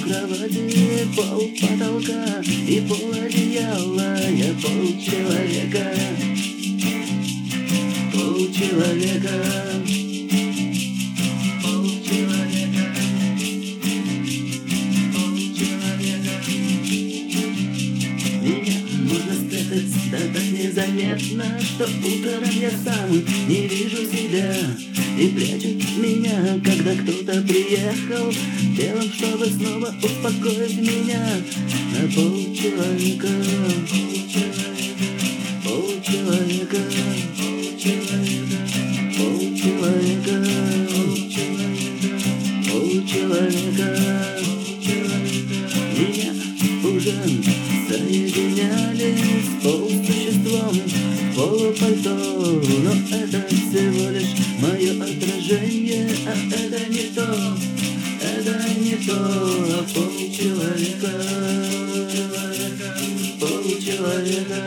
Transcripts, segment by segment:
кровати, пол потолка и пол одеяла. Я полчеловека, полчеловека, полчеловека, полчеловека. Меня можно спрятать, да так незаметно, что утром я сам не вижу себя. И прячут меня, когда кто-то приехал делом, чтобы снова успокоить меня. На полчеловека, полчеловека, полчеловека, полчеловека, полчеловека, полчеловека. Меня уже соединяли с полусуществом в полупальто, но это всего лишь мое отражение, а это не то, это не то. Полчеловека, полчеловека,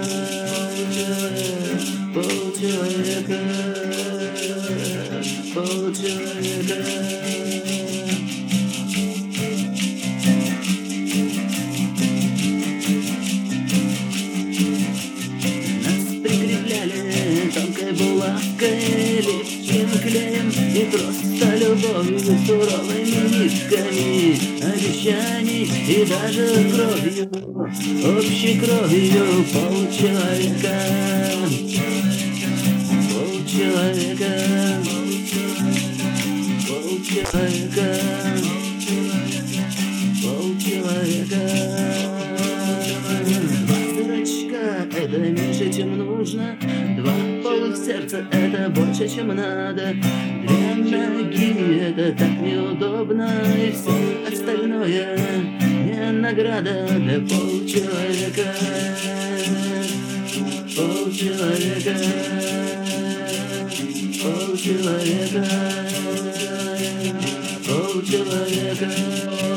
полчеловека, полчеловека. Тонкой булавкой, липким клеем и просто любовью, суровыми нитками обещаний и даже кровью, общей кровью. Полчеловека, полчеловека, полчеловека, полчеловека. Это меньше, чем нужно. Два полых сердца — это больше, чем надо. Две ноги — это так неудобно. И все остальное не награда для полчеловека. Полчеловека, полчеловека, полчеловека.